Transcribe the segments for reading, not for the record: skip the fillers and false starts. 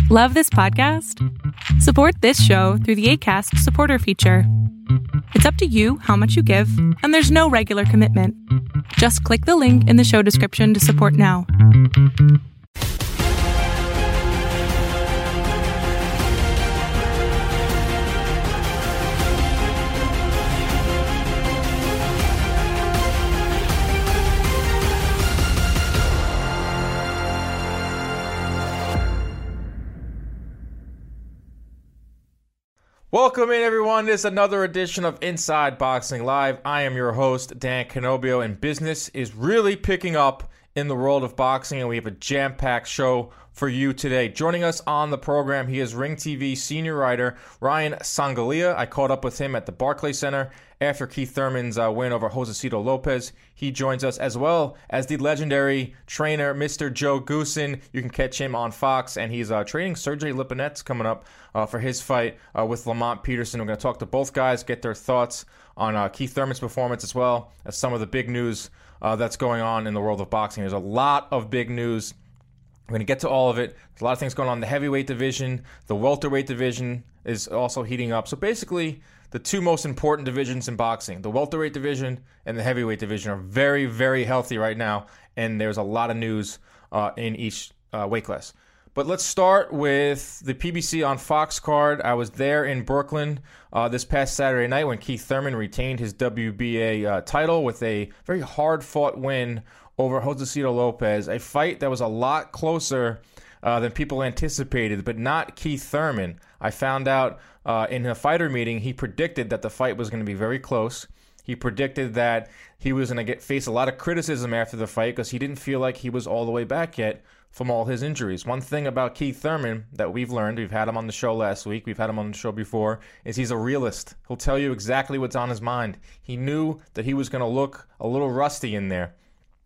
Love this podcast? Support this show through the Acast supporter feature. It's up to you how much you give, and there's no regular commitment. Just click the link in the show description to support now. Welcome in, everyone. This is another edition of Inside Boxing Live. I am your host, Dan Canobio, and business is really picking up in the world of boxing, and we have a jam-packed show for you today. Joining us on the program, he is Ring TV senior writer Ryan Sanghalia. I caught up with him at the Barclays Center after Keith Thurman's win over Josesito Lopez. He joins us, as well as the legendary trainer, Mr. Joe Goossen. You can catch him on Fox, and he's training Sergey Lipinets coming up for his fight with Lamont Peterson. We're going to talk to both guys, get their thoughts on Keith Thurman's performance, as well as some of the big news that's going on in the world of boxing. There's a lot of big news. We're going to get to all of it. There's a lot of things going on in the heavyweight division. The welterweight division is also heating up. So basically, the two most important divisions in boxing, the welterweight division and the heavyweight division, are very, very healthy right now. And there's a lot of news in each weight class. But let's start with the PBC on Fox card. I was there in Brooklyn this past Saturday night when Keith Thurman retained his WBA title with a very hard-fought win over Josesito Lopez, a fight that was a lot closer than people anticipated, but not Keith Thurman. I found out in a fighter meeting, he predicted that the fight was going to be very close. He predicted that he was going to face a lot of criticism after the fight because he didn't feel like he was all the way back yet from all his injuries. One thing about Keith Thurman that we've learned, we've had him on the show last week, we've had him on the show before, is he's a realist. He'll tell you exactly what's on his mind. He knew that he was going to look a little rusty in there.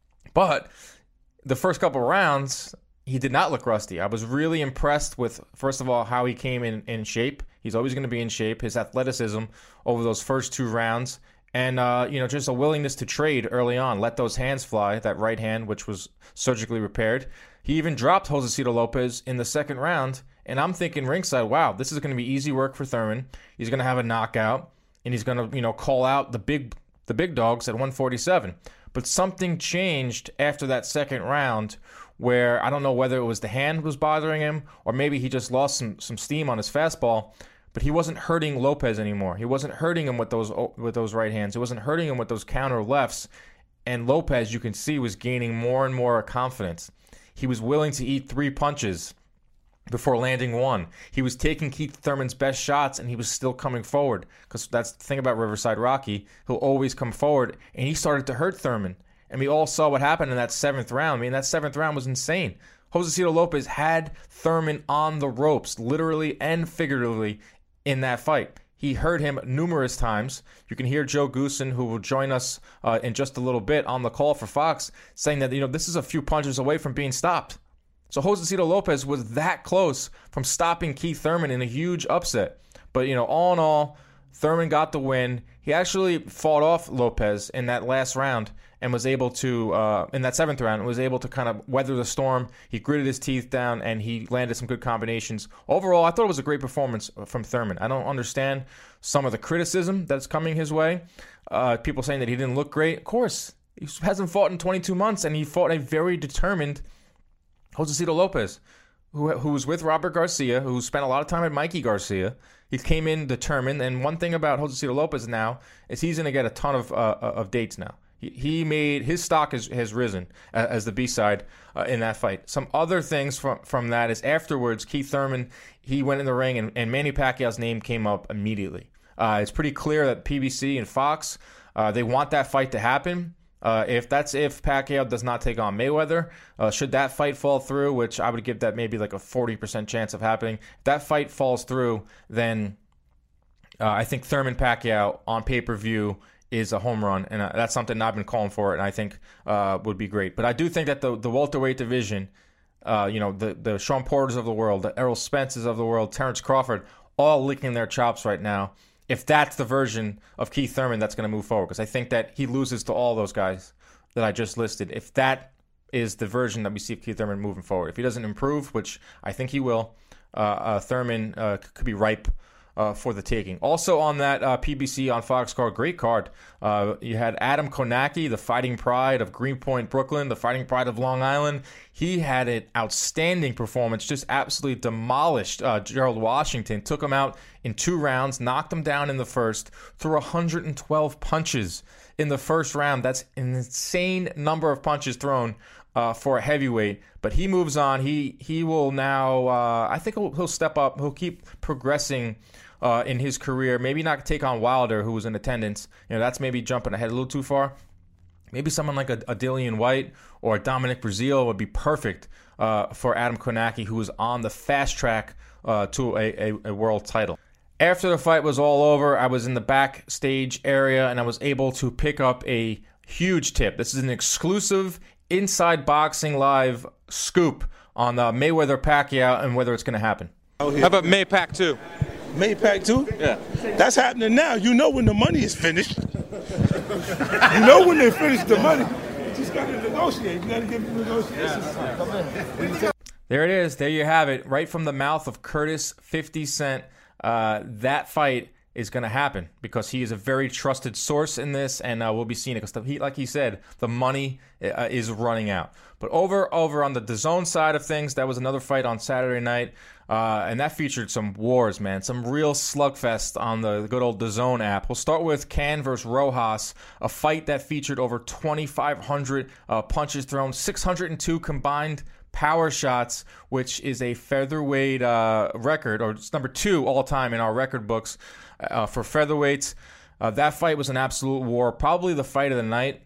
But the first couple rounds, he did not look rusty. I was really impressed with, first of all, how he came in shape. He's always going to be in shape. His athleticism over those first two rounds. And, just a willingness to trade early on. Let those hands fly, that right hand, which was surgically repaired. He even dropped Josesito Lopez in the second round. And I'm thinking ringside, wow, this is going to be easy work for Thurman. He's going to have a knockout. And he's going to, call out the big dogs at 147. But something changed after that second round where I don't know whether it was the hand was bothering him or maybe he just lost some steam on his fastball. But he wasn't hurting Lopez anymore. He wasn't hurting him with those right hands. He wasn't hurting him with those counter lefts. And Lopez, you can see, was gaining more and more confidence. He was willing to eat 3 punches before landing one. He was taking Keith Thurman's best shots, and he was still coming forward. Because that's the thing about Riverside Rocky. He'll always come forward, and he started to hurt Thurman. And we all saw what happened in that 7th round. I mean, that 7th round was insane. Josesito Lopez had Thurman on the ropes, literally and figuratively, in that fight. He hurt him numerous times. You can hear Joe Goossen, who will join us in just a little bit on the call for Fox, saying that this is a few punches away from being stopped. So Josesito Lopez was that close from stopping Keith Thurman in a huge upset. But, all in all, Thurman got the win. He actually fought off Lopez in that last round and was able to, in that 7th round, was able to kind of weather the storm. He gritted his teeth down, and he landed some good combinations. Overall, I thought it was a great performance from Thurman. I don't understand some of the criticism that's coming his way. People saying that he didn't look great. Of course, he hasn't fought in 22 months, and he fought a very determined Josesito Lopez, who was with Robert Garcia, who spent a lot of time at Mikey Garcia. He came in determined, and one thing about Josesito Lopez now is he's going to get a ton of dates now. He made his stock has risen as the B-side in that fight. Some other things from that is afterwards, Keith Thurman, he went in the ring and Manny Pacquiao's name came up immediately. It's pretty clear that PBC and Fox, they want that fight to happen. If Pacquiao does not take on Mayweather, should that fight fall through, which I would give that maybe like a 40% chance of happening. If that fight falls through, then I think Thurman Pacquiao on pay-per-view is a home run, and that's something I've been calling for, and I think would be great. But I do think that the welterweight division, the Sean Porters of the world, the Errol Spences of the world, Terrence Crawford, all licking their chops right now. If that's the version of Keith Thurman that's going to move forward, because I think that he loses to all those guys that I just listed. If that is the version that we see of Keith Thurman moving forward, if he doesn't improve, which I think he will, Thurman could be ripe for the taking. Also on that PBC on Fox card, great card. You had Adam Konacki, the fighting pride of Greenpoint, Brooklyn, the fighting pride of Long Island. He had an outstanding performance, just absolutely demolished Gerald Washington, took him out in 2 rounds, knocked him down in the first, threw 112 punches in the first round. That's an insane number of punches thrown for a heavyweight, but he moves on. He will now, I think he'll step up. He'll keep progressing in his career. Maybe not take on Wilder, who was in attendance. That's maybe jumping ahead a little too far. Maybe someone like a Dillian White or a Dominic Breazeale would be perfect for Adam Konacki, who is on the fast track to a world title. After the fight was all over, I was in the backstage area and I was able to pick up a huge tip. This is an exclusive Inside Boxing Live scoop on Mayweather-Pacquiao and whether it's going to happen. How about May-Pac 2? May-Pac 2? Yeah. That's happening now. You know when the money is finished. You know when they finish the money. You just got to negotiate. You got to give them negotiations. Yeah. There it is. There you have it. Right from the mouth of Curtis 50 Cent. That fight is going to happen because he is a very trusted source in this, and we'll be seeing it because, like he said, the money is running out. But over on the DAZN side of things, that was another fight on Saturday night, and that featured some wars, man, some real slugfest on the good old DAZN app. We'll start with Can versus Rojas, a fight that featured over 2,500 punches thrown, 602 combined power shots, which is a featherweight record, or it's number 2 all time in our record books for featherweights. That fight was an absolute war. Probably the fight of the night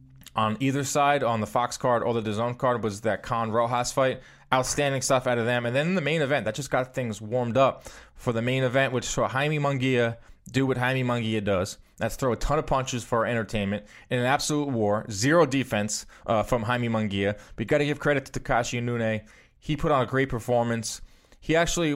on either side, on the Fox card or the DAZN card, was that Khan Rojas fight. Outstanding stuff out of them. And then the main event, that just got things warmed up for the main event, which saw Jaime Munguia do what Jaime Munguia does. That's throw a ton of punches for entertainment in an absolute war. Zero defense from Jaime Munguia. But you got to give credit to Takashi Inoue. He put on a great performance. He actually,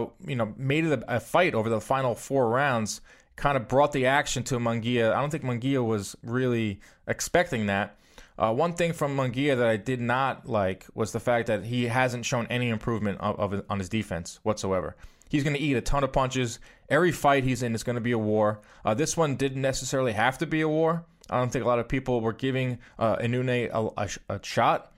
made it a fight over the final 4 rounds. Kind of brought the action to Munguia. I don't think Munguia was really expecting that. One thing from Munguia that I did not like was the fact that he hasn't shown any improvement on his defense whatsoever. He's going to eat a ton of punches. Every fight he's in is going to be a war. This one didn't necessarily have to be a war. I don't think a lot of people were giving Inoue a shot.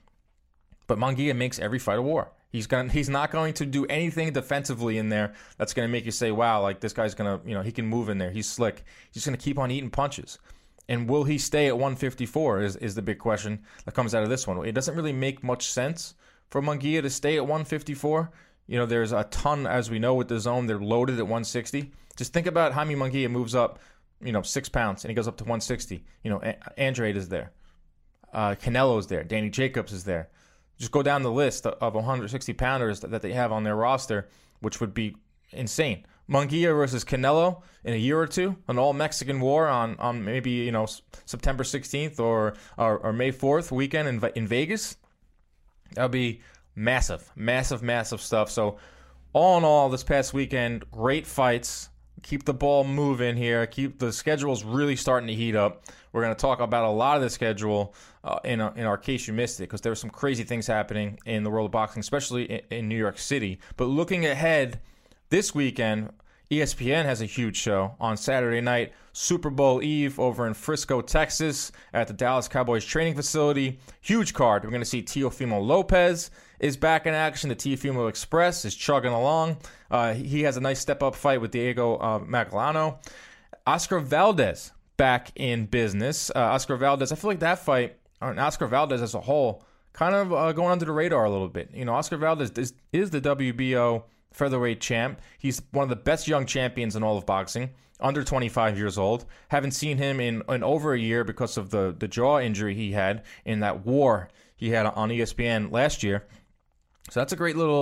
But Munguia makes every fight a war. He's not going to do anything defensively in there that's going to make you say, wow, like this guy's going to, he can move in there. He's slick. He's going to keep on eating punches. And will he stay at 154 is the big question that comes out of this one. It doesn't really make much sense for Munguia to stay at 154. There's a ton, as we know, with DAZN. They're loaded at 160. Just think about Jaime Munguia moves up, 6 pounds, and he goes up to 160. Andrade is there. Canelo's there. Danny Jacobs is there. Just go down the list of 160-pounders that they have on their roster, which would be insane. Munguia versus Canelo in a year or two, an all-Mexican war on maybe, September 16th or May 4th weekend in Vegas. That would be massive, massive, massive stuff. So all in all, this past weekend, great fights. Keep the ball moving here. Keep the schedule's really starting to heat up. We're going to talk about a lot of the schedule in our case you missed it, because there were some crazy things happening in the world of boxing, especially in New York City. But looking ahead, this weekend, ESPN has a huge show on Saturday night, Super Bowl Eve over in Frisco, Texas, at the Dallas Cowboys training facility. Huge card. We're going to see Teofimo Lopez is back in action. The Teofimo Express is chugging along. He has a nice step-up fight with Diego Magdaleno. Oscar Valdez back in business. Oscar Valdez, I feel like that fight, and Oscar Valdez as a whole, kind of going under the radar a little bit. Oscar Valdez is the WBO featherweight champ. He's one of the best young champions in all of boxing, under 25 years old. Haven't seen him in over a year because of the jaw injury he had in that war he had on ESPN last year. So that's a great little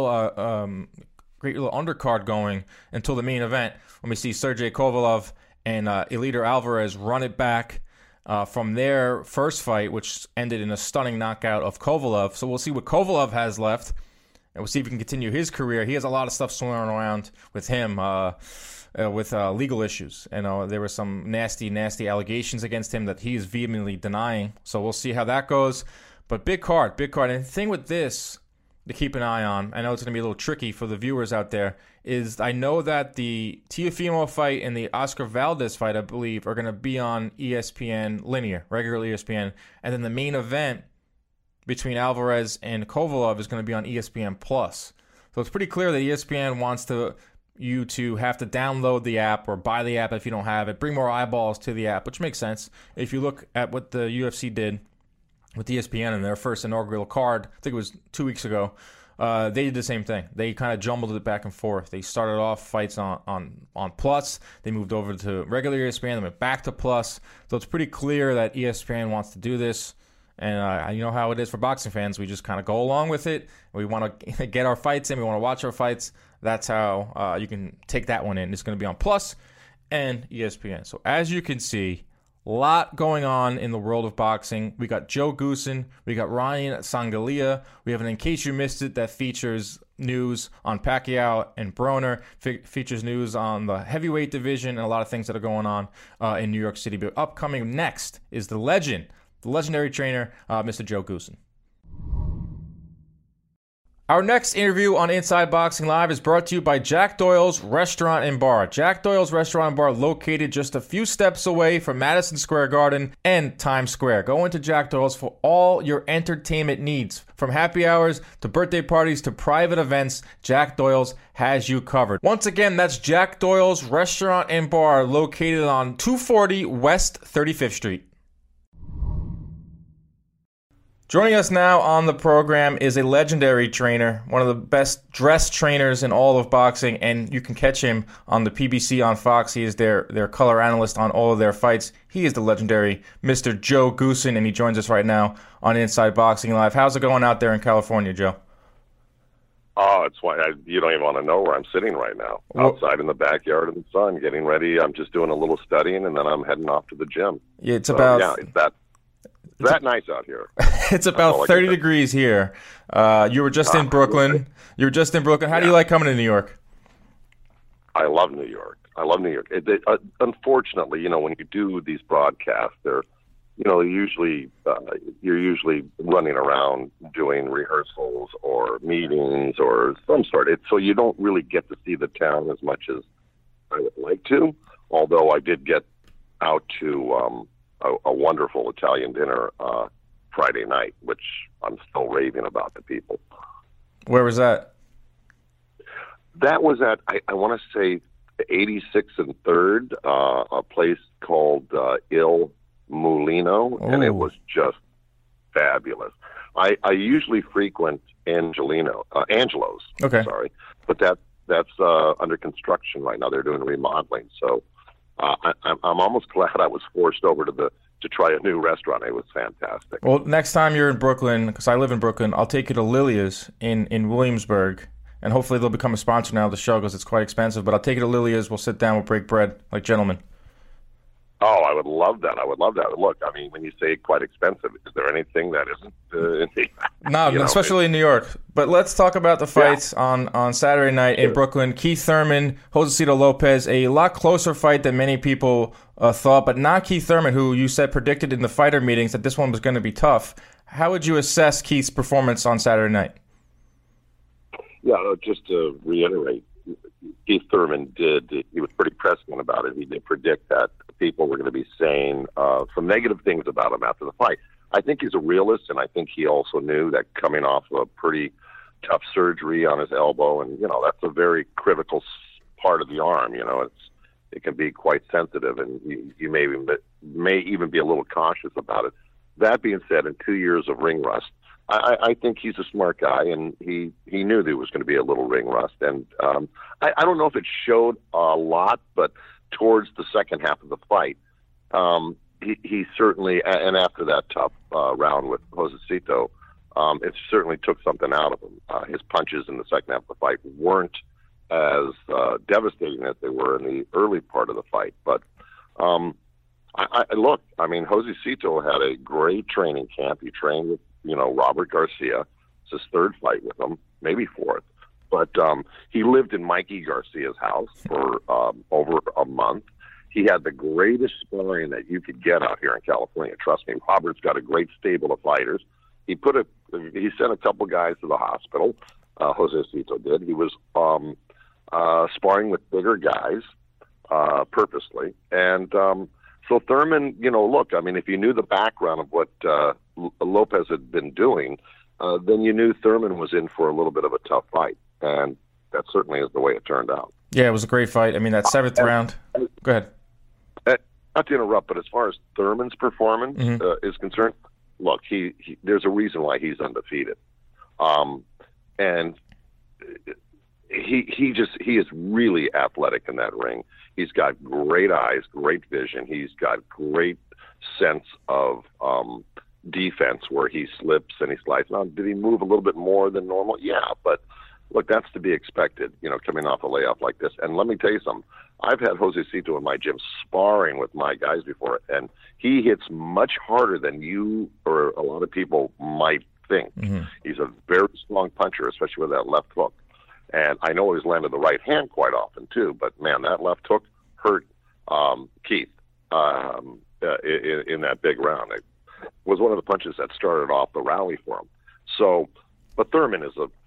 undercard going until the main event, when we see Sergey Kovalev and Eleider Alvarez run it back from their first fight, which ended in a stunning knockout of Kovalev. So we'll see what Kovalev has left, and we'll see if he can continue his career. He has a lot of stuff swirling around with him with legal issues. There were some nasty, nasty allegations against him that he is vehemently denying. So we'll see how that goes. But big card. And the thing with this to keep an eye on, I know it's going to be a little tricky for the viewers out there, is I know that the Teofimo fight and the Oscar Valdez fight, I believe, are going to be on ESPN linear, regular ESPN, and then the main event between Alvarez and Kovalev is going to be on ESPN Plus. So it's pretty clear that ESPN wants you to have to download the app or buy the app if you don't have it, bring more eyeballs to the app, which makes sense. If you look at what the UFC did with ESPN in their first inaugural card, I think it was 2 weeks ago, they did the same thing. They kind of jumbled it back and forth. They started off fights on Plus. They moved over to regular ESPN. They went back to Plus. So it's pretty clear that ESPN wants to do this. And you know how it is for boxing fans. We just kind of go along with it. We want to get our fights in. We want to watch our fights. That's how you can take that one in. It's going to be on Plus and ESPN. So as you can see, a lot going on in the world of boxing. We got Joe Goossen. We got Ryan Sangalia. We have an In Case You Missed It that features news on Pacquiao and Broner, features news on the heavyweight division, and a lot of things that are going on in New York City. But upcoming next is the legendary trainer, Mr. Joe Goossen. Our next interview on Inside Boxing Live is brought to you by Jack Doyle's Restaurant and Bar. Jack Doyle's Restaurant and Bar, located just a few steps away from Madison Square Garden and Times Square. Go into Jack Doyle's for all your entertainment needs. From happy hours to birthday parties to private events, Jack Doyle's has you covered. Once again, that's Jack Doyle's Restaurant and Bar, located on 240 West 35th Street. Joining us now on the program is a legendary trainer, one of the best dressed trainers in all of boxing, and you can catch him on the PBC on Fox. He is their color analyst on all of their fights. He is the legendary Mr. Joe Goossen, and he joins us right now on Inside Boxing Live. How's it going out there in California, Joe? Oh, it's why you don't even want to know where I'm sitting right now. Outside in the backyard in the sun, getting ready. I'm just doing a little studying, and then I'm heading off to the gym. Yeah, it's that nice out here. It's about 30 degrees here. You were just in Brooklyn. How do you like coming to New York? I love New York. Unfortunately, when you do these broadcasts, you're usually running around doing rehearsals or meetings or some sort. So you don't really get to see the town as much as I would like to. Although I did get out to a wonderful Italian dinner Friday night, which I'm still raving about to people. Where was that? That was at, I want to say, 86th and 3rd, a place called Il Mulino, and it was just fabulous. I usually frequent Angelo's. Okay. Sorry, but that's under construction right now. They're doing remodeling, so I'm almost glad I was forced over to try a new restaurant. It was fantastic. Well, next time you're in Brooklyn, because I live in Brooklyn, I'll take you to Lilia's in Williamsburg, and hopefully they'll become a sponsor now of the show because it's quite expensive. But I'll take you to Lilia's. We'll sit down. We'll break bread like gentlemen. Oh, I would love that. Look, I mean, when you say quite expensive, is there anything that isn't? No, especially in New York. But let's talk about the fights on Saturday night in Brooklyn. Keith Thurman, Josecito Lopez, a lot closer fight than many people thought, but not Keith Thurman, who you said predicted in the fighter meetings that this one was going to be tough. How would you assess Keith's performance on Saturday night? Yeah, just to reiterate, Keith Thurman he was pretty prescient about it. He did predict that people were going to be saying some negative things about him after the fight. I think he's a realist, and I think he also knew that coming off of a pretty tough surgery on his elbow, and that's a very critical part of the arm. It can be quite sensitive, and you may even be a little cautious about it. That being said, in 2 years of ring rust, I think he's a smart guy, and he knew there was going to be a little ring rust. And I don't know if it showed a lot, but towards the second half of the fight, he certainly, and after that tough round with Josecito, it certainly took something out of him. His punches in the second half of the fight weren't as devastating as they were in the early part of the fight. But look, I mean, Josecito had a great training camp. He trained with Robert Garcia. It's his third fight with him, maybe fourth. But he lived in Mikey Garcia's house for over a month. He had the greatest sparring that you could get out here in California. Trust me, Robert's got a great stable of fighters. He put he sent a couple guys to the hospital. Jose Cito did. He was sparring with bigger guys purposely. And so Thurman, look, I mean, if you knew the background of what Lopez had been doing, then you knew Thurman was in for a little bit of a tough fight. And that certainly is the way it turned out. Yeah, it was a great fight. I mean, that seventh round. Go ahead. Not to interrupt, but as far as Thurman's performance is concerned, look, he there's a reason why he's undefeated. And he is really athletic in that ring. He's got great eyes, great vision. He's got great sense of defense where he slips and he slides. Now, did he move a little bit more than normal? Yeah, but look, that's to be expected, coming off a layoff like this. And let me tell you something. I've had Jose Cito in my gym sparring with my guys before, and he hits much harder than you or a lot of people might think. Mm-hmm. He's a very strong puncher, especially with that left hook. And I know he's landed the right hand quite often, too. But, man, that left hook hurt Keith in that big round. It was one of the punches that started off the rally for him. So, but Thurman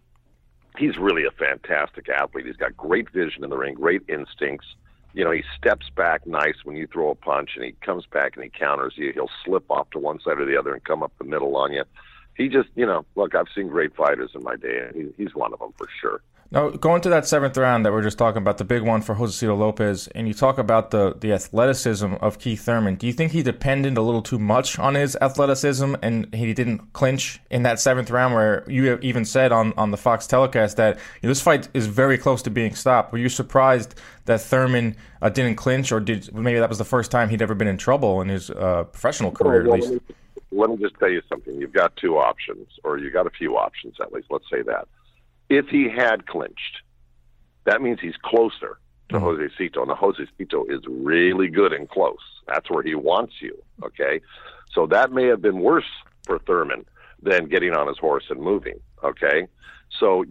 he's really a fantastic athlete. He's got great vision in the ring, great instincts. He steps back nice when you throw a punch, and he comes back and he counters you. He'll slip off to one side or the other and come up the middle on you. He just, look, I've seen great fighters in my day, and he's one of them for sure. Now, going to that seventh round that we're just talking about, the big one for Josecito Lopez, and you talk about the athleticism of Keith Thurman. Do you think he depended a little too much on his athleticism and he didn't clinch in that seventh round, where you even said on the Fox telecast that this fight is very close to being stopped? Were you surprised that Thurman didn't clinch, or maybe that was the first time he'd ever been in trouble in his professional career, at least? Let me just tell you something. You've got two options, or you got a few options at least. Let's say that. If he had clinched, that means he's closer to Jose Cito. Now, Jose Cito is really good and close. That's where he wants you, okay? So that may have been worse for Thurman than getting on his horse and moving, okay? So,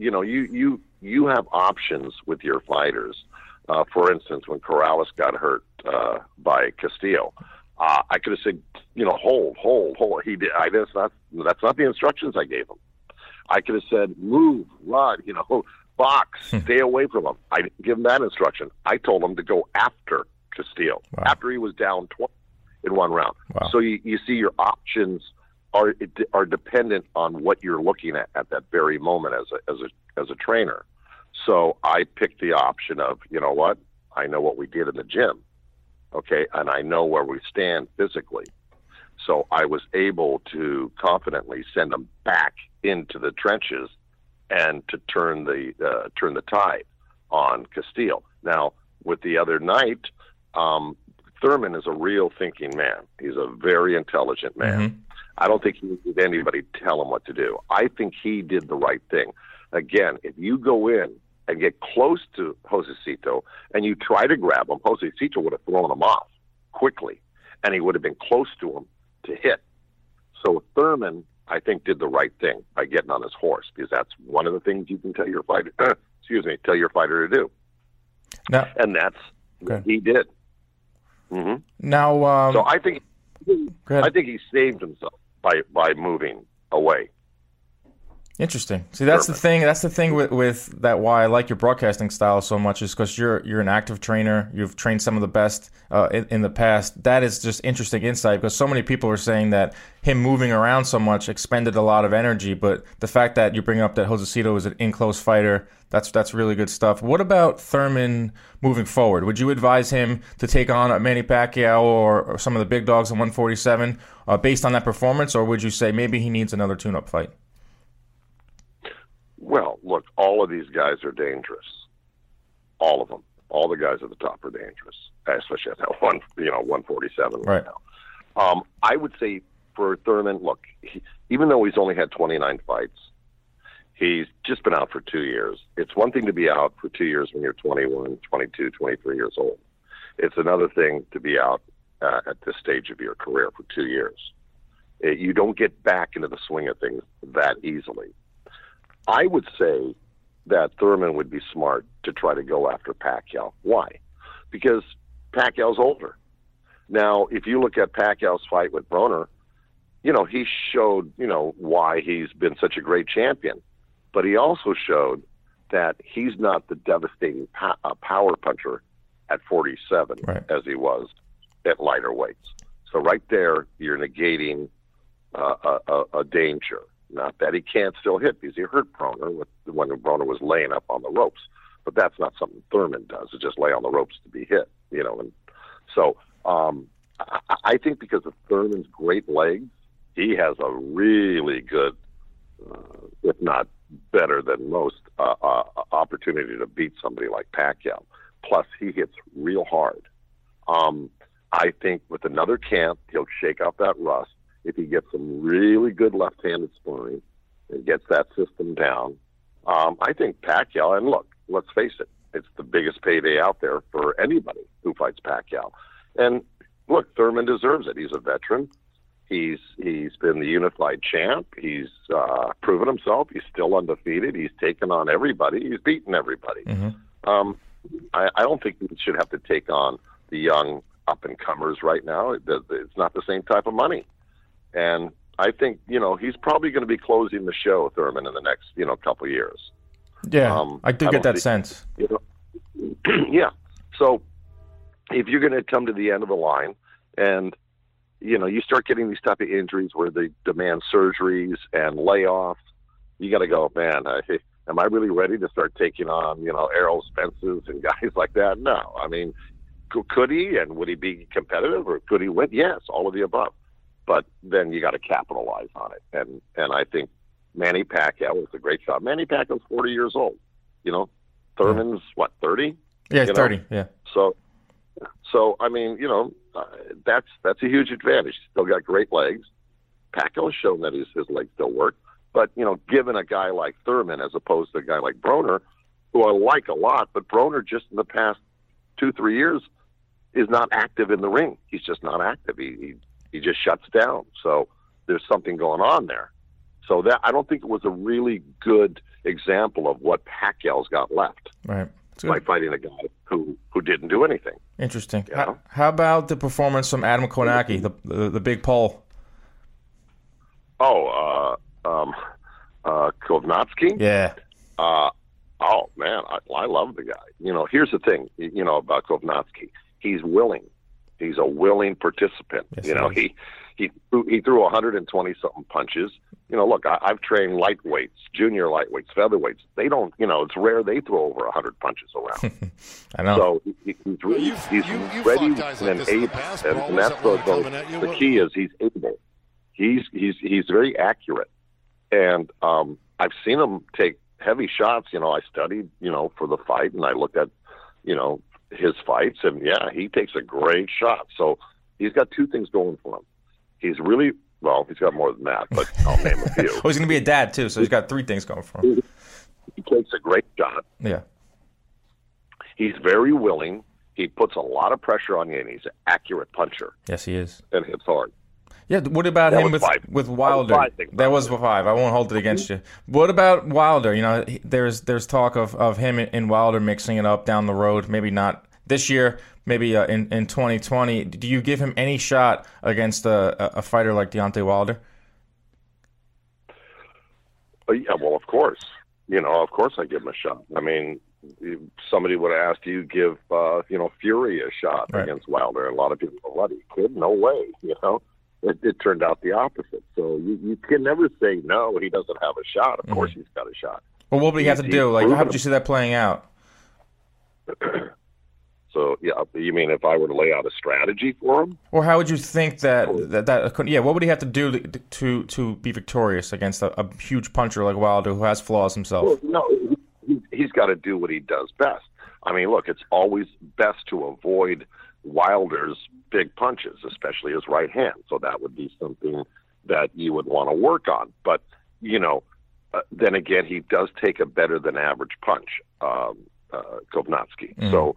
you have options with your fighters. For instance, when Corrales got hurt by Castillo, I could have said, hold. He did. That's not the instructions I gave him. I could have said, move, run, box, stay away from him. I didn't give him that instruction. I told him to go after Castillo, after he was down 20 in one round. Wow. So you see, your options are dependent on what you're looking at that very moment as a trainer. So I picked the option of, what? I know what we did in the gym, okay, and I know where we stand physically. So I was able to confidently send them back into the trenches and to turn the tide on Castillo. Now, with the other night, Thurman is a real thinking man. He's a very intelligent man. Mm-hmm. I don't think he needed anybody to tell him what to do. I think he did the right thing. Again, if you go in and get close to Jose Cito and you try to grab him, Jose Cito would have thrown him off quickly, and he would have been close to him to hit. So Thurman, I think, did the right thing by getting on his horse, because that's one of the things you can tell your fighter. Tell your fighter to do. Now, and that's what he did. Mm-hmm. Now, so I think he saved himself by moving away. Interesting. See, that's the thing. That's the thing with that. Why I like your broadcasting style so much is because you're an active trainer. You've trained some of the best in the past. That is just interesting insight, because so many people are saying that him moving around so much expended a lot of energy. But the fact that you bring up that Jose Cito is an in-close fighter, that's really good stuff. What about Thurman moving forward? Would you advise him to take on Manny Pacquiao or some of the big dogs in 147 based on that performance, or would you say maybe he needs another tune-up fight? Well, look, all of these guys are dangerous. All of them. All the guys at the top are dangerous, especially at that 147 right now. I would say for Thurman, look, even though he's only had 29 fights, he's just been out for 2 years. It's one thing to be out for 2 years when you're 21, 22, 23 years old. It's another thing to be out at this stage of your career for 2 years. You don't get back into the swing of things that easily. I would say that Thurman would be smart to try to go after Pacquiao. Why? Because Pacquiao's older. Now, if you look at Pacquiao's fight with Broner, he showed, why he's been such a great champion. But he also showed that he's not the devastating power puncher at 47 as he was at lighter weights. So right there, you're negating a danger. Not that he can't still hit, because he hurt Broner when Broner was laying up on the ropes. But that's not something Thurman does, is just lay on the ropes to be hit, And so I think because of Thurman's great legs, he has a really good, if not better than most, opportunity to beat somebody like Pacquiao. Plus, he hits real hard. I think with another camp, he'll shake out that rust. If he gets some really good left-handed sparring and gets that system down, I think Pacquiao, and look, let's face it, it's the biggest payday out there for anybody who fights Pacquiao. And look, Thurman deserves it. He's a veteran. He's been the unified champ. He's proven himself. He's still undefeated. He's taken on everybody. He's beaten everybody. Mm-hmm. I don't think he should have to take on the young up-and-comers right now. It's not the same type of money. And I think, he's probably going to be closing the show, Thurman, in the next, couple of years. Yeah, I do get that sense. Yeah. So if you're going to come to the end of the line and, you start getting these type of injuries where they demand surgeries and layoffs, you got to go, man, am I really ready to start taking on, Errol Spence's and guys like that? No. I mean, could he, and would he be competitive, or could he win? Yes, all of the above. But then you got to capitalize on it. And I think Manny Pacquiao was a great shot. Manny Pacquiao's 40 years old. Thurman's, 30? Yeah, 30, yeah. So I mean, that's a huge advantage. He's still got great legs. Pacquiao has shown that his legs still work. But, given a guy like Thurman as opposed to a guy like Broner, who I like a lot, but Broner just in the past 2-3 years is not active in the ring. He's just not active. He just shuts down. So there's something going on there. So that I don't think it was a really good example of what Pacquiao's got left. Right. By fighting a guy who didn't do anything. Interesting. How about the performance from Adam Kownacki, the big Pole? Kownacki? Yeah. Oh man, I love the guy. Here's the thing, about Kownacki. He's willing. He's a willing participant. Yes, he threw 120 something punches. Look, I've trained lightweights, junior lightweights, featherweights. They don't, it's rare they throw over 100 punches around. I know. So he's ready and able, and that's the key is he's able. He's very accurate, and I've seen him take heavy shots. I studied, for the fight, and I looked at, his fights, and yeah, he takes a great shot. So he's got two things going for him. He's really, he's got more than that, but I'll name a few. He's going to be a dad too, so he's got three things going for him. He takes a great shot. Yeah. He's very willing. He puts a lot of pressure on you, and he's an accurate puncher. Yes, he is. And hits hard. Yeah, what about him with Wilder? That was 5. I won't hold it against you. What about Wilder? There's talk of him and Wilder mixing it up down the road. Maybe not this year, maybe in 2020. Do you give him any shot against a fighter like Deontay Wilder? Yeah, well, of course. Of course I give him a shot. I mean, somebody would have asked you give, Fury a shot against Wilder. A lot of people go, what, he could? No way, It turned out the opposite. So you can never say, no, he doesn't have a shot. Of course he's got a shot. Well, what would he have to do? How would you see that playing out? So, yeah, you mean if I were to lay out a strategy for him? Or how would you think that what would he have to do to be victorious against a huge puncher like Wilder who has flaws himself? Well, no, he's got to do what he does best. I mean, look, it's always best to avoid Wilder's big punches, especially his right hand. So that would be something that you would want to work on. But, then again, he does take a better than average punch, Kownacki. Mm. So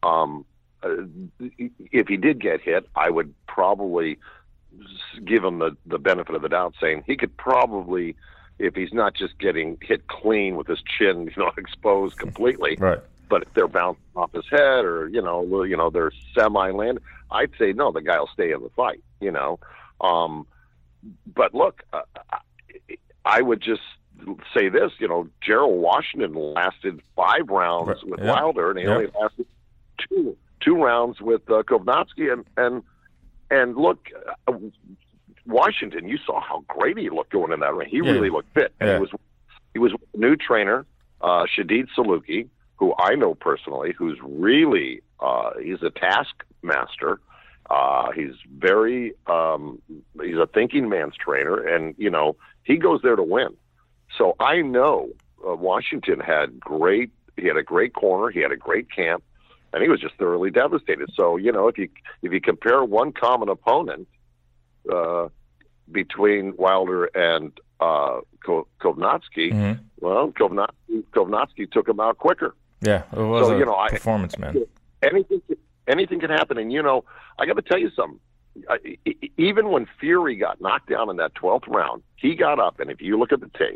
if he did get hit, I would probably give him the benefit of the doubt, saying he could probably, if he's not just getting hit clean with his chin, exposed completely, right. But if they're bouncing off his head or, they're semi-land, I'd say, no, the guy will stay in the fight, but look, I would just say this, Gerald Washington lasted 5 rounds with Wilder, and he only lasted two rounds with Kovnatsky. And look, Washington, you saw how great he looked going in that ring. He really looked fit. And he was a new trainer, Shadid Saluki, who I know personally, who's really he's a taskmaster. He's very he's a thinking man's trainer, and he goes there to win. So I know Washington had a great corner, he had a great camp, and he was just thoroughly devastated. So if you compare one common opponent between Wilder and Kovnatsky, well, Kovnatsky took him out quicker. Yeah, it was a performance, man. Anything can happen, and I got to tell you something. Even when Fury got knocked down in that 12th round, he got up, and if you look at the tape,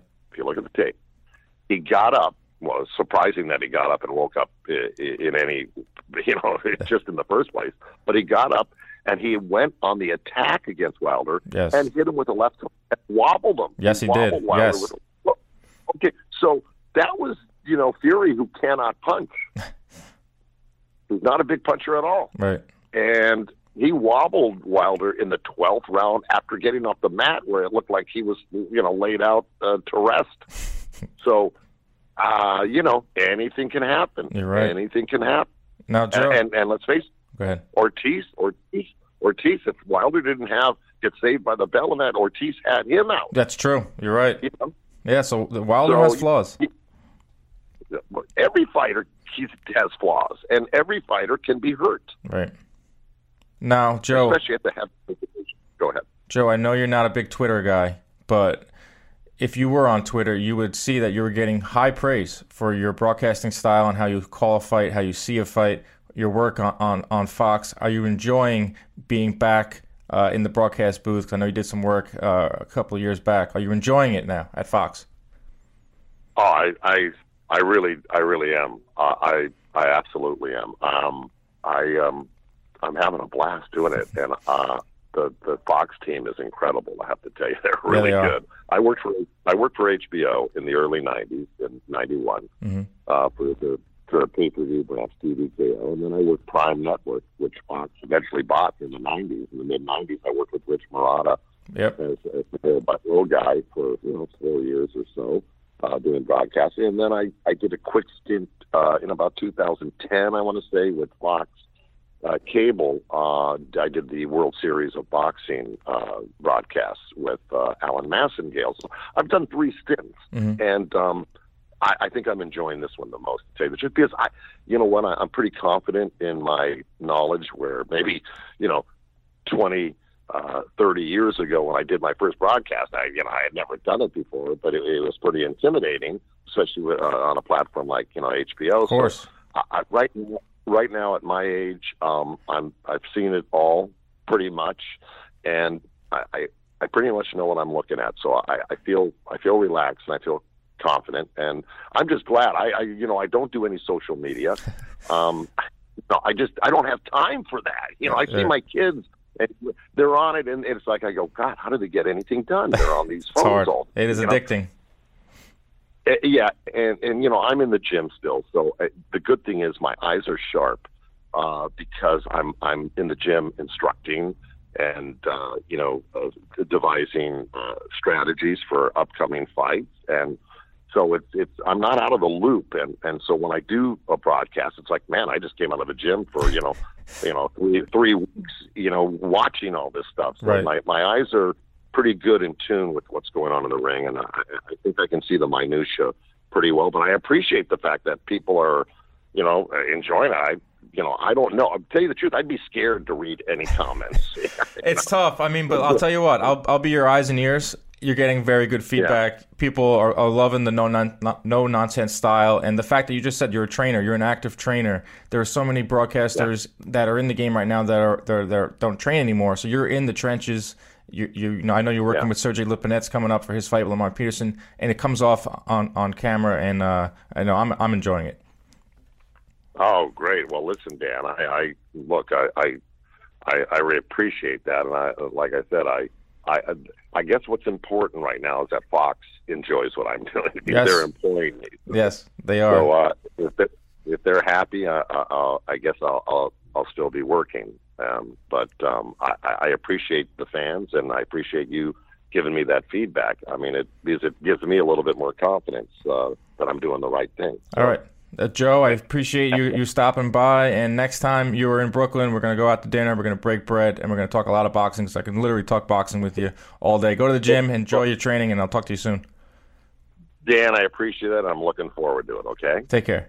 he got up. Well, it's surprising that he got up and woke up in any, just in the first place. But he got up and he went on the attack against Wilder and hit him with a left hook and wobbled him. Yes, he did. Wilder okay, so that was Fury, who cannot punch. He's not a big puncher at all. Right. And he wobbled Wilder in the 12th round after getting off the mat, where it looked like he was, laid out to rest. So, anything can happen. You're right. Anything can happen. Now, Joe, and let's face it. Go ahead. Ortiz. If Wilder didn't get saved by the bell, and that Ortiz had him out. That's true. You're right. Yeah. So Wilder has flaws. Every fighter has flaws, and every fighter can be hurt. Right. Now, Joe. Especially at the head. Go ahead. Joe, I know you're not a big Twitter guy, but if you were on Twitter, you would see that you were getting high praise for your broadcasting style and how you call a fight, how you see a fight, your work on Fox. Are you enjoying being back in the broadcast booth? 'Cause I know you did some work a couple of years back. Are you enjoying it now at Fox? Oh, I really am. I absolutely am. I'm having a blast doing it, and the Fox team is incredible. I have to tell you, they're really good. I worked for HBO in the early '90s, in '91, for the pay-per-view brand TVKO, and then I worked Prime Network, which Fox eventually bought in the '90s. In the mid '90s, I worked with Rich Murata as the role guy for 4 years or so. Doing broadcasting, and then I did a quick stint in about 2010, I want to say, with Fox Cable. I did the World Series of Boxing broadcasts with Alan Massengale. So I've done 3 stints, and I think I'm enjoying this one the most, to tell you the truth, because I'm pretty confident in my knowledge, where maybe 30 years ago when I did my first broadcast, I had never done it before, but it was pretty intimidating, especially on a platform like HBO. Of course. So right now at my age, I've seen it all pretty much, and I pretty much know what I'm looking at. So I feel relaxed and I feel confident, and I'm just glad. I don't do any social media. I don't have time for that. I see my kids. And they're on it, and it's like I go, God, how do they get anything done? They're on these phones hard. all. It is addicting. Yeah, and I'm in the gym still, so the good thing is my eyes are sharp because I'm in the gym instructing and devising strategies for upcoming fights, and so it's I'm not out of the loop, and so when I do a broadcast, it's like, man, I just came out of the gym for 3 weeks, watching all this stuff. So right. my eyes are pretty good in tune with what's going on in the ring, and I think I can see the minutia pretty well. But I appreciate the fact that people are, enjoying it. I don't know. I'll tell you the truth. I'd be scared to read any comments. It's tough. I mean, but I'll tell you what. I'll be your eyes and ears. You're getting very good feedback. Yeah. People are loving the no nonsense style, and the fact that you just said you're a trainer, you're an active trainer. There are so many broadcasters that are in the game right now that don't train anymore. So you're in the trenches. I know you're working with Sergey Lipinets coming up for his fight with Lamar Peterson, and it comes off on camera, and I know I'm enjoying it. Oh, great! Well, listen, Dan, I really appreciate that, and like I said, I guess what's important right now is that Fox enjoys what I'm doing. Yes. They're employing me. Yes, they are. So if they're happy, I guess I'll still be working. But I appreciate the fans, and I appreciate you giving me that feedback. I mean, it gives me a little bit more confidence that I'm doing the right thing. So, all right. Joe, I appreciate you stopping by, and next time you're in Brooklyn, we're going to go out to dinner, we're going to break bread, and we're going to talk a lot of boxing, so I can literally talk boxing with you all day. Go to the gym, enjoy your training, and I'll talk to you soon. Dan, I appreciate that. I'm looking forward to it, okay? Take care.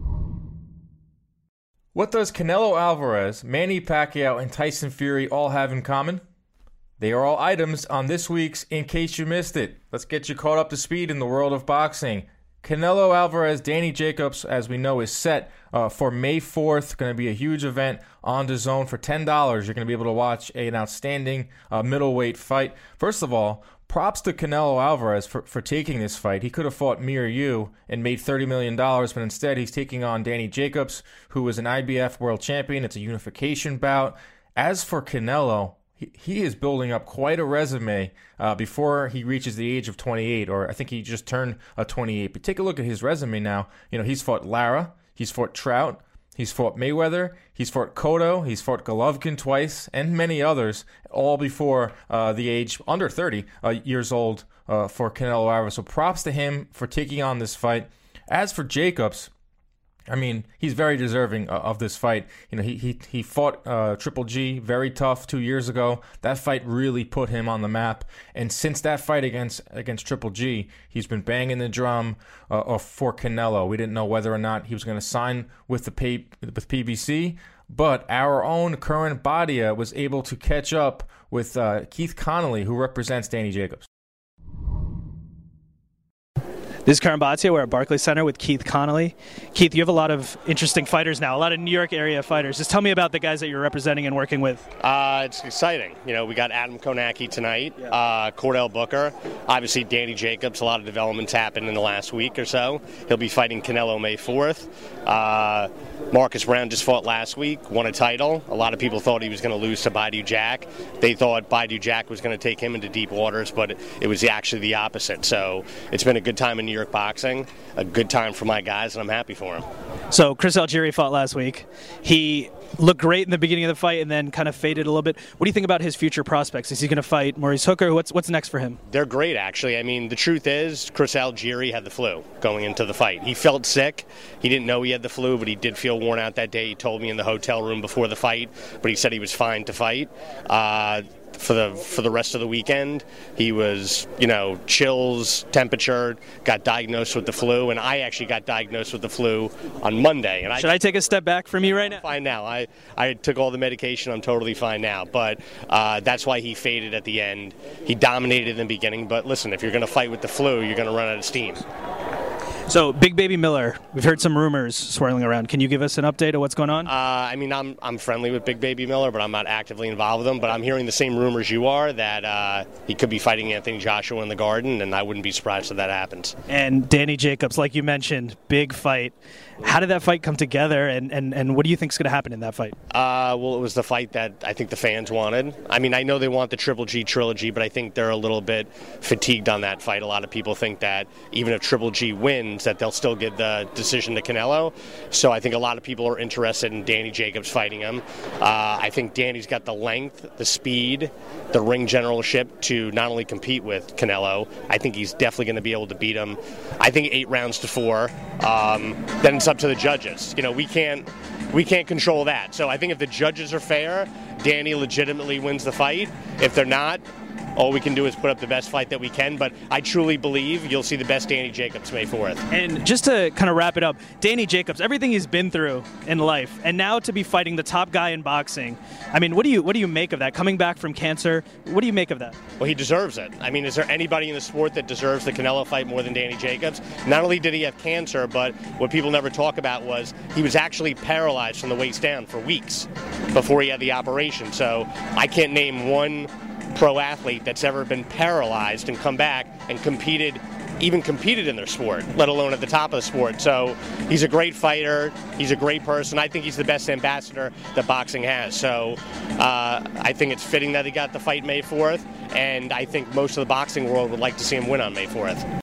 What does Canelo Alvarez, Manny Pacquiao, and Tyson Fury all have in common? They are all items on this week's In Case You Missed It. Let's get you caught up to speed in the world of boxing. Canelo Alvarez, Danny Jacobs, as we know, is set for May 4th. Going to be a huge event on DAZN for $10. You're going to be able to watch an outstanding middleweight fight. First of all, props to Canelo Alvarez for taking this fight. He could have fought me or you and made $30 million, but instead he's taking on Danny Jacobs, who is an IBF world champion. It's a unification bout. As for Canelo, he is building up quite a resume before he reaches the age of 28, or I think he just turned 28. But take a look at his resume now. You know, he's fought Lara, he's fought Trout, he's fought Mayweather, he's fought Cotto, he's fought Golovkin twice, and many others, all before the age under 30 years old for Canelo Alvarez. So props to him for taking on this fight. As for Jacobs, I mean, he's very deserving of this fight. You know, he fought Triple G very tough 2 years ago. That fight really put him on the map. And since that fight against Triple G, he's been banging the drum for Canelo. We didn't know whether or not he was going to sign with PBC, but our own Curran Badia was able to catch up with Keith Connolly, who represents Danny Jacobs. This is Curran Badia. We're at Barclays Center with Keith Connolly. Keith, you have a lot of interesting fighters now, a lot of New York area fighters. Just tell me about the guys that you're representing and working with. It's exciting. You know, we got Adam Konacki tonight, Cordell Booker, obviously Danny Jacobs. A lot of developments happened in the last week or so. He'll be fighting Canelo May 4th. Marcus Brown just fought last week, won a title. A lot of people thought he was going to lose to Baidu Jack. They thought Baidu Jack was going to take him into deep waters, but it was actually the opposite. So it's been a good time in New York boxing, a good time for my guys, and I'm happy for him. So Chris Algieri fought last week. He looked great in the beginning of the fight and then kind of faded a little bit. What do you think about his future prospects? Is he going to fight Maurice Hooker? What's next for him? They're great, actually. I mean, the truth is, Chris Algieri had the flu going into the fight. He felt sick. He didn't know he had the flu, but he did feel worn out that day. He told me in the hotel room before the fight, but he said he was fine to fight. For the rest of the weekend, he was, chills, temperature, got diagnosed with the flu, and I actually got diagnosed with the flu on Monday. And Should I take a step back from you right now? I'm fine now. I took all the medication. I'm totally fine now. But that's why he faded at the end. He dominated in the beginning. But listen, if you're going to fight with the flu, you're going to run out of steam. So, Big Baby Miller, we've heard some rumors swirling around. Can you give us an update of what's going on? I'm friendly with Big Baby Miller, but I'm not actively involved with him. But I'm hearing the same rumors you are, that he could be fighting Anthony Joshua in the Garden, and I wouldn't be surprised if that happens. And Danny Jacobs, like you mentioned, big fight. How did that fight come together, and what do you think is going to happen in that fight? Well, it was the fight that I think the fans wanted. I mean, I know they want the Triple G trilogy, but I think they're a little bit fatigued on that fight. A lot of people think that even if Triple G wins, that they'll still give the decision to Canelo. So I think a lot of people are interested in Danny Jacobs fighting him. I think Danny's got the length, the speed, the ring generalship to not only compete with Canelo, I think he's definitely going to be able to beat him. I think 8 rounds to 4. Then it's up to the judges. We can't control that. So I think if the judges are fair, Danny legitimately wins the fight. If they're not, all we can do is put up the best fight that we can, but I truly believe you'll see the best Danny Jacobs May 4th. And just to kind of wrap it up, Danny Jacobs, everything he's been through in life, and now to be fighting the top guy in boxing, I mean, what do you make of that? Coming back from cancer, what do you make of that? Well, he deserves it. I mean, is there anybody in the sport that deserves the Canelo fight more than Danny Jacobs? Not only did he have cancer, but what people never talk about was he was actually paralyzed from the waist down for weeks before he had the operation. So I can't name one pro athlete that's ever been paralyzed and come back and competed even competed in their sport, let alone at the top of the sport. So he's a great fighter. He's a great person. I think he's the best ambassador that boxing has. So I think it's fitting that he got the fight May 4th, and I think most of the boxing world would like to see him win on May 4th.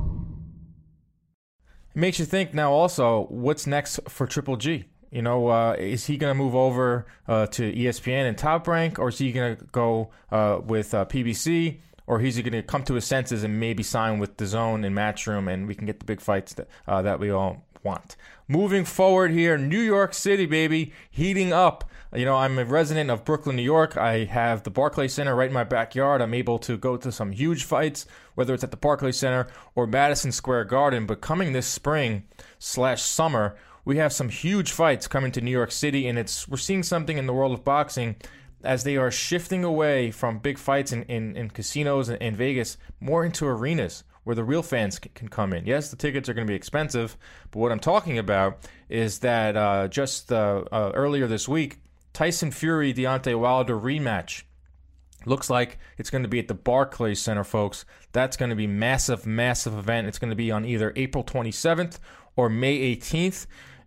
It makes you think now also, what's next for Triple G? You know, is he going to move over to ESPN and Top Rank, or is he going to go with PBC, or is he going to come to his senses and maybe sign with DAZN and Matchroom, and we can get the big fights that we all want? Moving forward here, New York City, baby, heating up. You know, I'm a resident of Brooklyn, New York. I have the Barclays Center right in my backyard. I'm able to go to some huge fights, whether it's at the Barclays Center or Madison Square Garden. But coming this spring/summer, we have some huge fights coming to New York City, and we're seeing something in the world of boxing as they are shifting away from big fights in casinos and Vegas more into arenas where the real fans can come in. Yes, the tickets are going to be expensive, but what I'm talking about is that just earlier this week, Tyson Fury, Deontay Wilder rematch. Looks like it's going to be at the Barclays Center, folks. That's going to be massive, massive event. It's going to be on either April 27th or May 18th.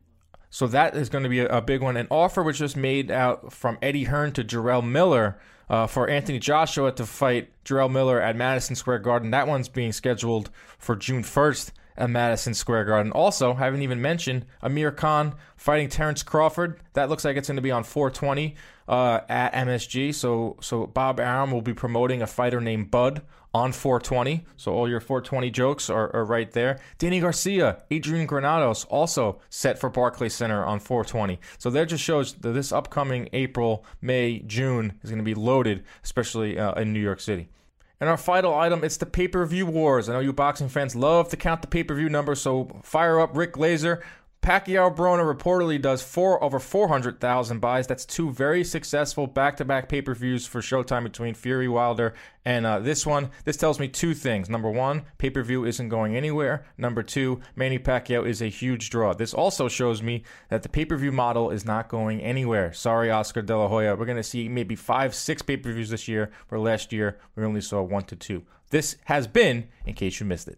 So that is going to be a big one. An offer was just made out from Eddie Hearn to Jarrell Miller for Anthony Joshua to fight Jarrell Miller at Madison Square Garden. That one's being scheduled for June 1st at Madison Square Garden. Also, haven't even mentioned Amir Khan fighting Terrence Crawford. That looks like it's going to be on 420 at MSG. So Bob Arum will be promoting a fighter named Bud on 420. So all your 420 jokes are right there. Danny Garcia, Adrian Granados, also set for Barclays Center on 420. So that just shows that this upcoming April, May, June is going to be loaded, especially in New York City. And our final item, it's the pay-per-view wars. I know you boxing fans love to count the pay-per-view numbers, so fire up Rick Glazer. Pacquiao-Broner reportedly does over 400,000 buys. That's two very successful back-to-back pay-per-views for Showtime between Fury Wilder and this one. This tells me two things. Number one, pay-per-view isn't going anywhere. Number two, Manny Pacquiao is a huge draw. This also shows me that the pay-per-view model is not going anywhere. Sorry, Oscar De La Hoya. We're going to see maybe 5-6 pay-per-views this year, where last year we only saw 1 to 2. This has been, in case you missed it.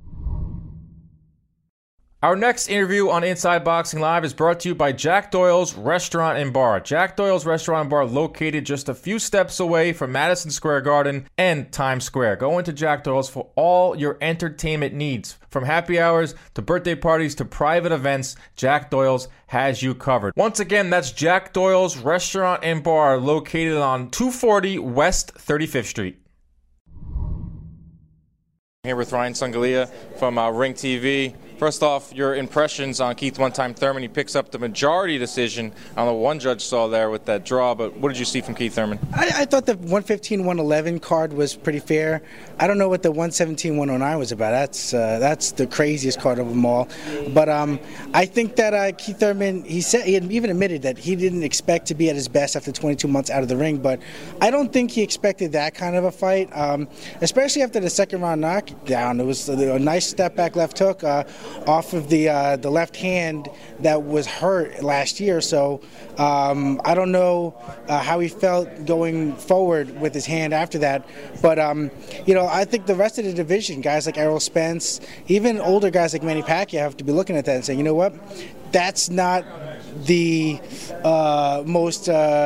Our next interview on Inside Boxing Live is brought to you by Jack Doyle's Restaurant and Bar. Jack Doyle's Restaurant and Bar located just a few steps away from Madison Square Garden and Times Square. Go into Jack Doyle's for all your entertainment needs. From happy hours to birthday parties to private events, Jack Doyle's has you covered. Once again, that's Jack Doyle's Restaurant and Bar located on 240 West 35th Street. Here with Ryan Songalia from Ring TV. First off, your impressions on Keith One-Time Thurman. He picks up the majority decision. I don't know what one judge saw there with that draw, but what did you see from Keith Thurman? I thought the 115-111 card was pretty fair. I don't know what the 117-109 was about. That's the craziest card of them all. But I think that Keith Thurman, he had even admitted that he didn't expect to be at his best after 22 months out of the ring, but I don't think he expected that kind of a fight, especially after the second round knockdown. It was a nice step back left hook off of the left hand that was hurt last year. So I don't know how he felt going forward with his hand after that. But, I think the rest of the division, guys like Errol Spence, even older guys like Manny Pacquiao have to be looking at that and saying, you know what, that's not the most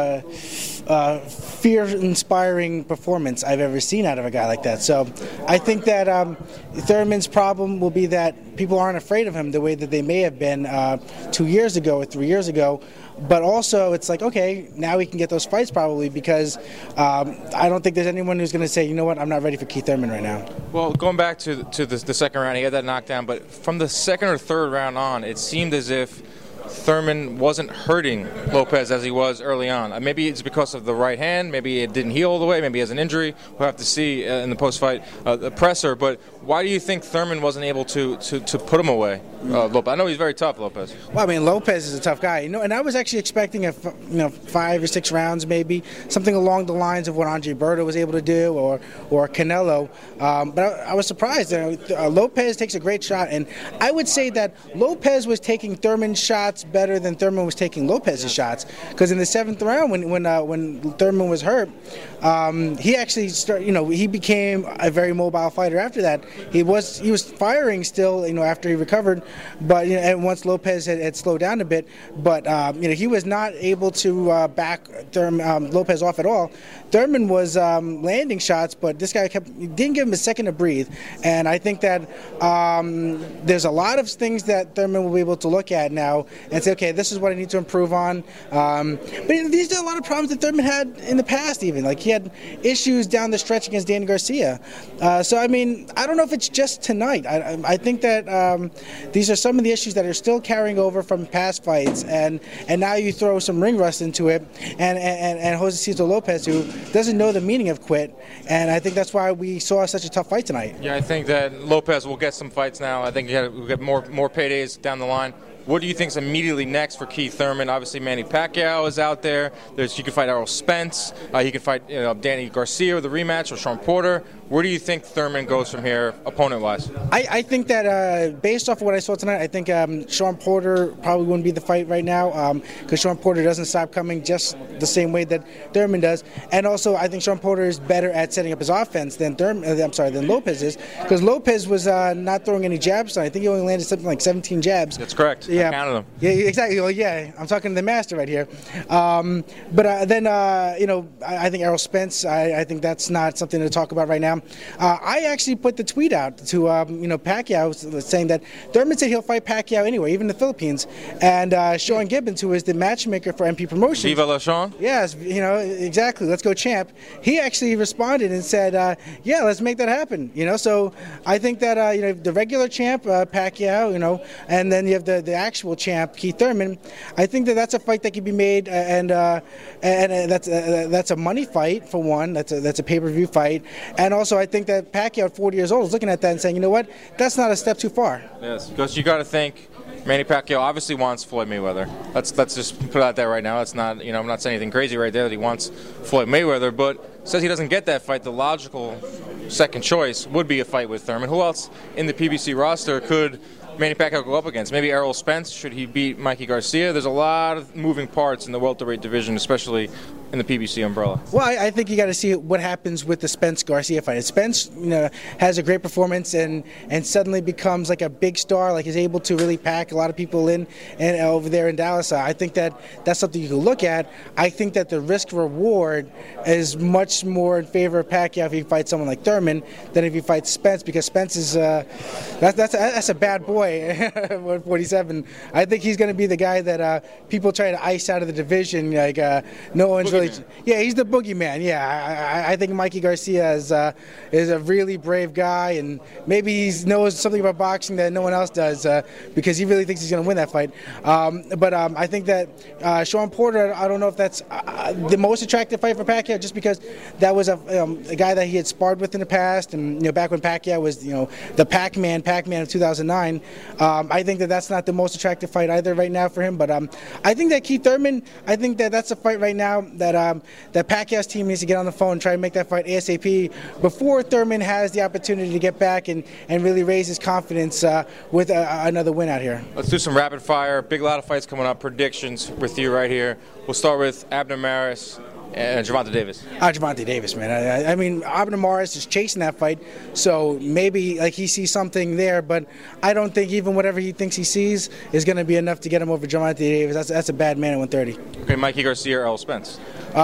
fear-inspiring performance I've ever seen out of a guy like that. So I think that Thurman's problem will be that people aren't afraid of him the way that they may have been 2 years ago or 3 years ago. But also, it's like, okay, now we can get those fights probably because I don't think there's anyone who's going to say, you know what, I'm not ready for Keith Thurman right now. Well, going back to the second round, he had that knockdown, but from the second or third round on, it seemed as if Thurman wasn't hurting Lopez as he was early on. Maybe it's because of the right hand. Maybe it didn't heal all the way. Maybe he has an injury. We'll have to see in the post-fight presser. But why do you think Thurman wasn't able to put him away? Lopez. I know he's very tough, Lopez. Well, I mean, Lopez is a tough guy, and I was actually expecting 5 or 6 rounds, maybe something along the lines of what Andre Berto was able to do, or Canelo. But I was surprised. Lopez takes a great shot, and I would say that Lopez was taking Thurman's shots better than Thurman was taking Lopez's shots. Because in the 7th round, when Thurman was hurt, he actually he became a very mobile fighter. After that, he was firing still, after he recovered. But and once Lopez had slowed down a bit, but he was not able to back Lopez off at all. Thurman was landing shots, but this guy didn't give him a second to breathe. And I think that there's a lot of things that Thurman will be able to look at now and say, okay, this is what I need to improve on. But these are a lot of problems that Thurman had in the past. Even like he had issues down the stretch against Danny Garcia. So I mean, I don't know if it's just tonight. I think that these are some of the issues that are still carrying over from past fights, and now you throw some ring rust into it, and Jose Cito Lopez, who doesn't know the meaning of quit, and I think that's why we saw such a tough fight tonight. Yeah, I think that Lopez will get some fights now. I think we'll get more paydays down the line. What do you think is immediately next for Keith Thurman? Obviously, Manny Pacquiao is out there. He can fight Errol Spence. He can fight Danny Garcia with a rematch, or Sean Porter. Where do you think Thurman goes from here, opponent-wise? I think that based off of what I saw tonight, I think Sean Porter probably wouldn't be the fight right now, because Sean Porter doesn't stop coming just the same way that Thurman does. And also, I think Sean Porter is better at setting up his offense than Lopez is, because Lopez was not throwing any jabs tonight. I think he only landed something like 17 jabs. That's correct. Yeah. I counted them. Yeah, exactly. Well, yeah, I'm talking to the master right here. But then I think Errol Spence, I think that's not something to talk about right now. I actually put the tweet out to Pacquiao saying that Thurman said he'll fight Pacquiao anyway, even in the Philippines. And Sean Gibbons, who is the matchmaker for MP Promotions. Viva La Sean? Yes, exactly. Let's go, champ. He actually responded and said, yeah, let's make that happen. So I think that the regular champ, Pacquiao, and then you have the actual champ, Keith Thurman. I think that that's a fight that can be made, and that's a money fight for one. That's a pay-per-view fight, and also I think that Pacquiao at 40 years old is looking at that and saying, you know what, that's not a step too far. Yes, because you got to think Manny Pacquiao obviously wants Floyd Mayweather. Let's just put it out there right now. It's not, I'm not saying anything crazy right there that he wants Floyd Mayweather, but says he doesn't get that fight. The logical second choice would be a fight with Thurman. Who else in the PBC roster could Manny Pacquiao go up against? Maybe Errol Spence, should he beat Mikey Garcia? There's a lot of moving parts in the welterweight division, especially in the PBC umbrella. Well, I think you got to see what happens with the Spence-Garcia fight. If Spence, has a great performance and suddenly becomes like a big star, like is able to really pack a lot of people in and over there in Dallas, I think that's something you can look at. I think that the risk-reward is much more in favor of Pacquiao if he fights someone like Thurman than if he fights Spence, because Spence is that's a bad boy at 147. I think he's going to be the guy that people try to ice out of the division. Like no one's really. Yeah, he's the boogeyman. Yeah, I think Mikey Garcia is a really brave guy, and maybe he knows something about boxing that no one else does, because he really thinks he's going to win that fight. But I think that Sean Porter, I don't know if that's the most attractive fight for Pacquiao, just because that was a guy that he had sparred with in the past, and back when Pacquiao was the Pac-Man of 2009. I think that that's not the most attractive fight either right now for him. But I think that Keith Thurman, I think that that's a fight right now that Pacquiao's team needs to get on the phone and try and make that fight ASAP before Thurman has the opportunity to get back and really raise his confidence with another win out here. Let's do some rapid fire. Big lot of fights coming up. Predictions with you right here. We'll start with Abner Maris and Gervonta Davis. Gervonta Davis, man. I mean, Abner Maris is chasing that fight, so maybe he sees something there, but I don't think even whatever he thinks he sees is going to be enough to get him over Gervonta Davis. That's a bad man at 130. Okay, Mikey Garcia or Errol Spence?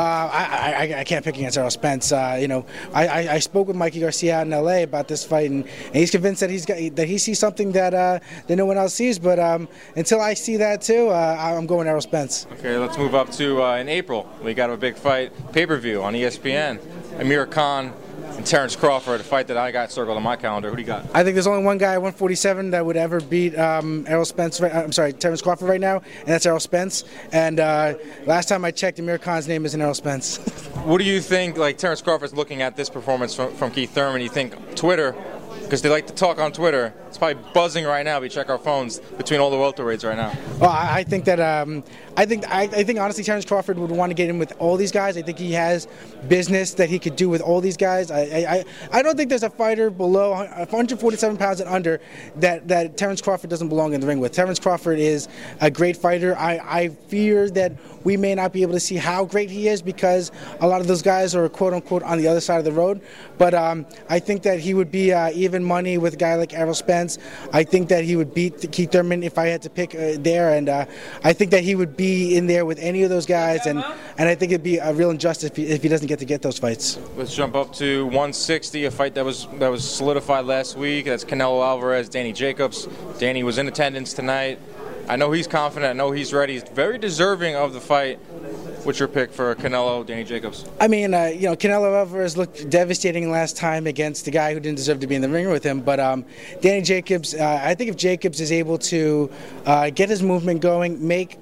I can't pick against Errol Spence. I spoke with Mikey Garcia out in L.A. about this fight, and he's convinced that he sees something that no one else sees. But until I see that too, I'm going Errol Spence. Okay, let's move up to in April. We got a big fight pay-per-view on ESPN. Amir Khan and Terrence Crawford, a fight that I got circled on my calendar. Who do you got? I think there's only one guy at 147 that would ever beat Terrence Crawford right now, and that's Errol Spence. And last time I checked, Amir Khan's name isn't Errol Spence. What do you think, like Terrence Crawford's looking at this performance from Keith Thurman? You think Twitter, because they like to talk on Twitter, It's probably buzzing right now. We check our phones between all the welterweights right now. Well, I think that I think honestly, Terrence Crawford would want to get in with all these guys. I think he has business that he could do with all these guys. I don't think there's a fighter below 147 pounds and under that Terrence Crawford doesn't belong in the ring with. Terrence Crawford is a great fighter. I fear that we may not be able to see how great he is because a lot of those guys are quote unquote on the other side of the road. But I think that he would be even money with a guy like Errol Spence. I think that he would beat Keith Thurman if I had to pick there, and I think that he would be in there with any of those guys, and I think it'd be a real injustice if he doesn't get to get those fights. Let's jump up to 160, a fight that was solidified last week. That's Canelo Alvarez, Danny Jacobs. Danny was in attendance tonight. I know he's confident. I know he's ready. He's very deserving of the fight. What's your pick for Canelo, Danny Jacobs? I mean, Canelo Alvarez looked devastating last time against the guy who didn't deserve to be in the ring with him. But Danny Jacobs, I think if Jacobs is able to get his movement going, make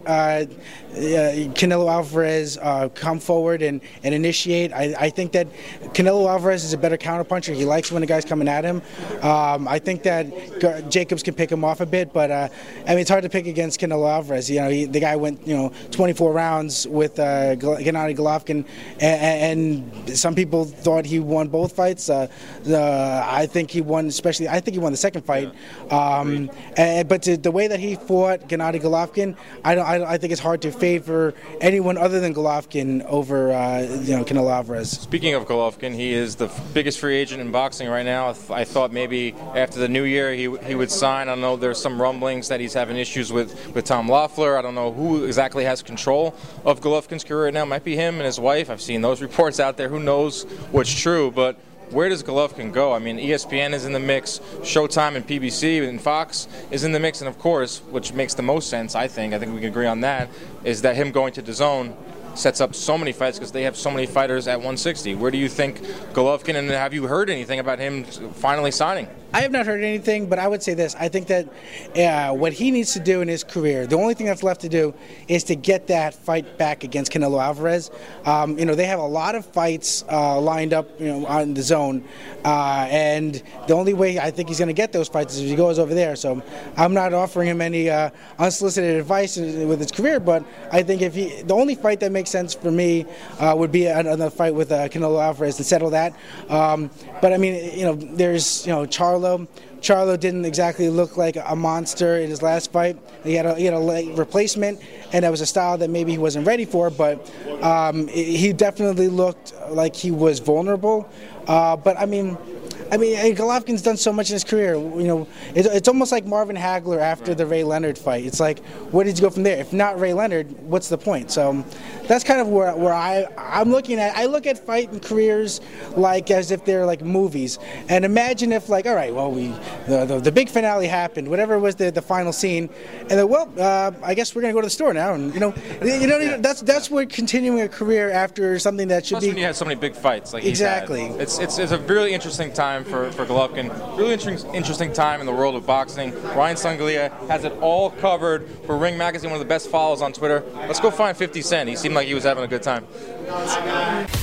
Canelo Alvarez come forward and initiate, I think that Canelo Alvarez is a better counterpuncher. He likes when the guy's coming at him. I think that Jacobs can pick him off a bit, but I mean, it's hard to pick against Canelo Alvarez. The guy went 24 rounds with Gennady Golovkin, and some people thought he won both fights. I think he won, I think he won the second fight. But the way that he fought Gennady Golovkin, I think it's hard to favor anyone other than Golovkin over Canelo Alvarez. Speaking of Golovkin, he is the biggest free agent in boxing right now. I thought maybe after the new year he would sign. I don't know, there's some rumblings that he's having issues with Tom Loeffler. I don't know who exactly has control of Golovkin's career right now. It might be him and his wife. I've seen those reports out there. Who knows what's true, but where does Golovkin go? I mean, ESPN is in the mix, Showtime and PBC and Fox is in the mix, and of course, which makes the most sense, I think we can agree on that, is that him going to DAZN sets up so many fights because they have so many fighters at 160. Where do you think Golovkin, and have you heard anything about him finally signing? I have not heard anything, but I would say this. I think that what he needs to do in his career, the only thing that's left to do is to get that fight back against Canelo Alvarez. They have a lot of fights lined up on the zone, and the only way I think he's going to get those fights is if he goes over there. So I'm not offering him any unsolicited advice with his career, but I think the only fight that makes sense for me would be another fight with Canelo Alvarez to settle that. But I mean, there's Charlo. Charlo didn't exactly look like a monster in his last fight. He had a late replacement, and that was a style that maybe he wasn't ready for, but he definitely looked like he was vulnerable. But I mean, Golovkin's done so much in his career. It's almost like Marvin Hagler after the Ray Leonard fight. It's like, where did you go from there? If not Ray Leonard, what's the point? So that's kind of where I'm looking at. I look at fighting careers like as if they're like movies. And imagine if all right, well, the big finale happened, whatever was the final scene, and then I guess we're gonna go to the store now. And that's what continuing a career after something that should Plus be. When you had so many big fights, like exactly. It's a really interesting time for Golovkin. Really interesting time in the world of boxing. Ryan Sunglia has it all covered for Ring Magazine, one of the best follows on Twitter. Let's go find 50 Cent. He seemed like he was having a good time.